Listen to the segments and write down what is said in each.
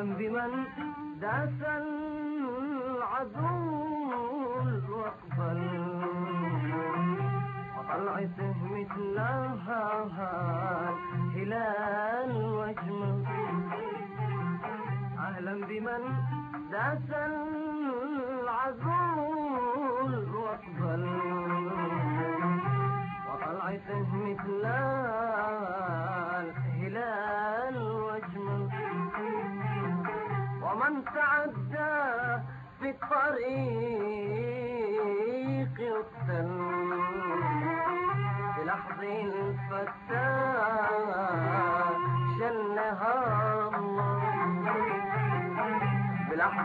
أهلا بمن داس العدو واقبل وطلعته مثلها الهلال واجمل. أهلا بمن داس العدو واقبل وطلعته مثلها الهلال واجمل. ومن تعدى في الطريق يقتل بلحظ الفتاة شلها الله، بلحظ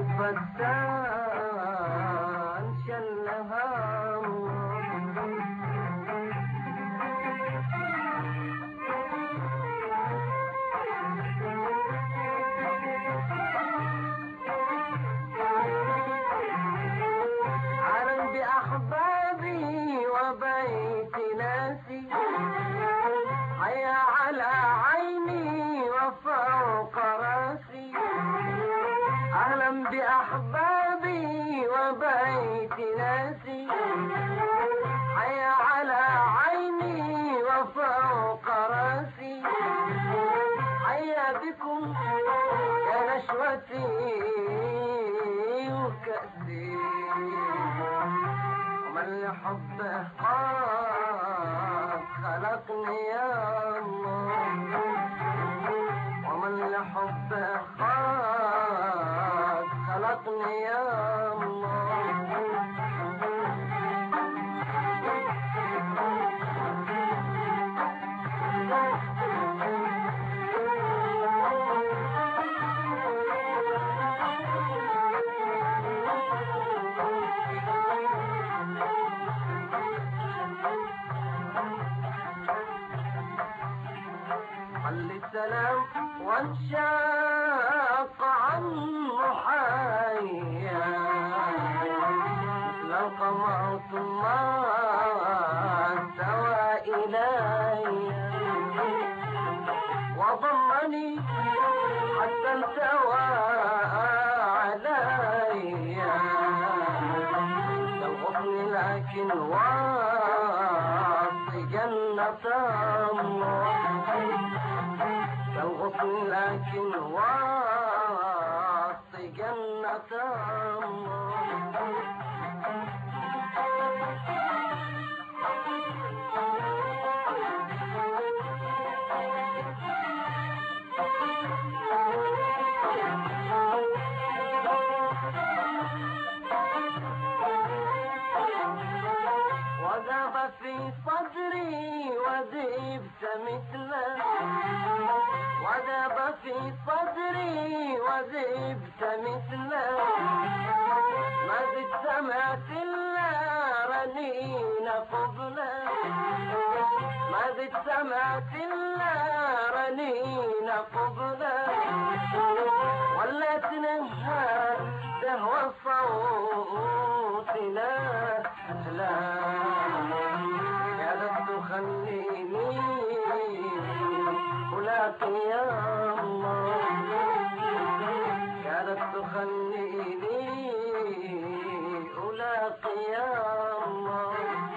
الفتاة شلها الله. أحبابي وبيت ناسي حيا على عيني وفوق راسي. أهلا بأحبابي وبيت ناسي حيا على عيني وفوق راسي. حيا بكم يا نشوتي وكأسي، ومن لحبه قد خلقني يا الله، ومن لحبه قد خلقني يا الله. حل السلام وانشاق عنه حيا مثل القمر ثم استوى إلي وضمني حتى التوى علي الغصن لكن وسط جنة الله، الغصن لكن وسط جنة الله. وذاب في صدري وذبت مثله، وذاب في صدري وذبت مثله. ما زد سمعت إلا رنين قبله، ما زد سمعت إلا رنين قبله. ولات نهار تهوى الصوت لا لا يا لم تخليني ألاقي يا الله، كانت تخليني ألاقي يا الله،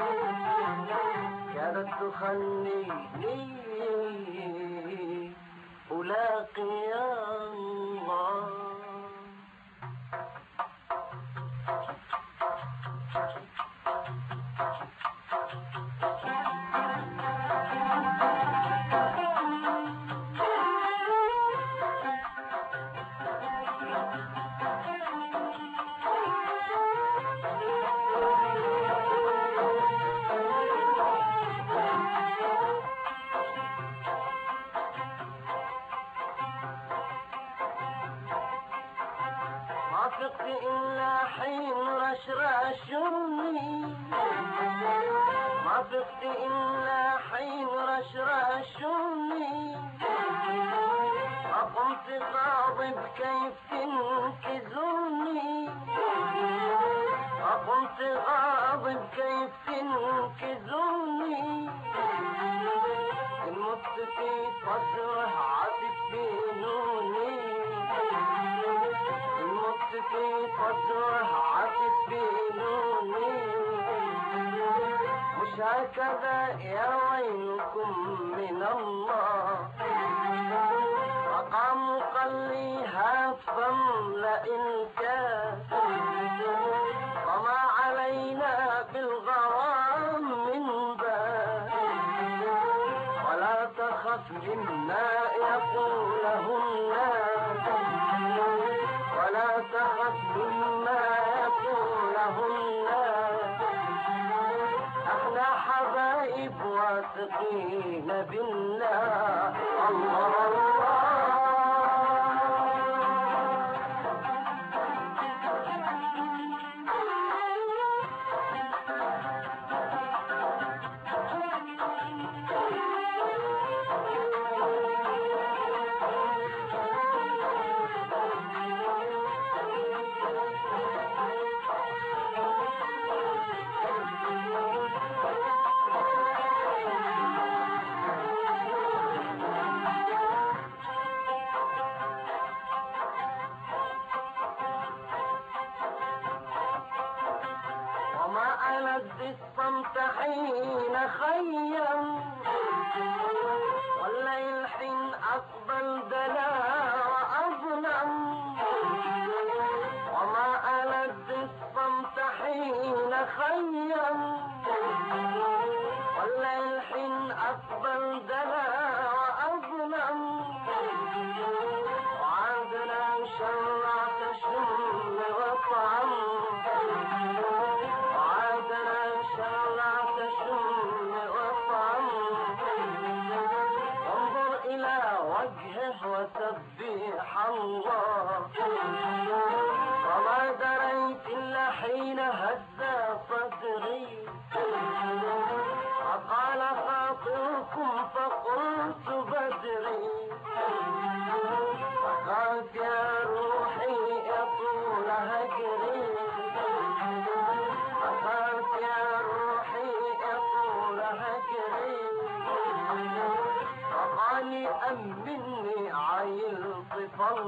كانت تخليني ألاقي يا الله. ما فقت إلا حين رشرشوني، ما فقت إلا حين رشرشوني. وقمت غاضب كيف تنكزوني، وقمت غاضب كيف تنكزوني. إن مت في صدره عاتب في نوني، في صدره عطف في نوني مش هكذا يا ويلكم من الله مقام قليها فاملأ الكاس وما علينا بالغرام من باب ولا تخف مما يقوله الناس ولا تخف مما يقوله الناس احنا حبايب واثقين بالله الله الله الصمت حين خيم والليل حين أقبل دنا وأظلم وما ألد الصمت حين خيم والليل حين أقبل دنا وأظلم وعادنا شرعت شم وطعم وسبح الله وما دريت إلا حين هز صدري وقال خاطركم فقلت بدري وقالت يا روحي يطول هجري وقالت يا روحي يطول هجري وقالي أمني عيل طفل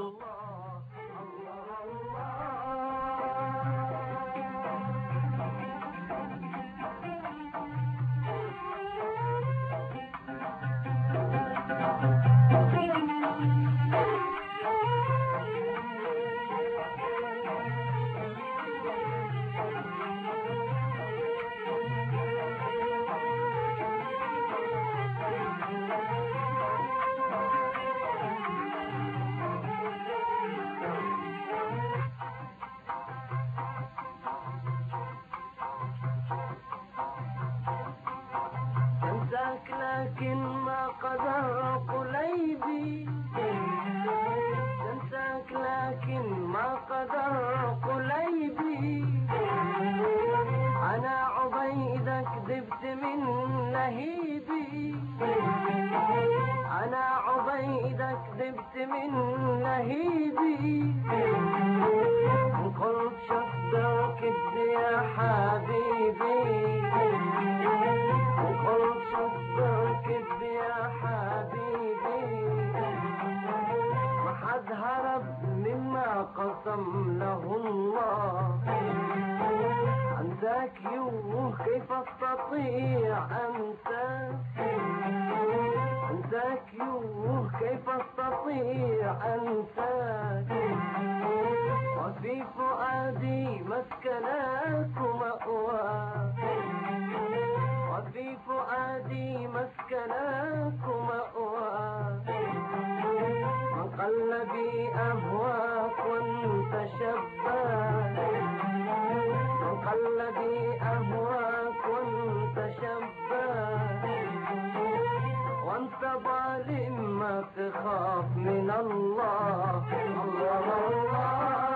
لكن ما قدر قليبي تنساك لكن ما قدر قليبي أنا عبيدة كذبت من لهيبي أنا عبيدة كذبت من لهيبي قلت شفتك يا حبيبي قلت شفتك يا حبيبي ما حد هرب مما قسم له الله أنساك يوه كيف أستطيع أنساك أنساك يوه كيف أستطيع أنساك وفي فؤادي مسكنات ومأواك وفي فؤادي مسكنات ومأواك من قلبي أهواك وانت شباك من قلبي أهواك وانت شباك وانت ظالم ما تخاف من الله الله الله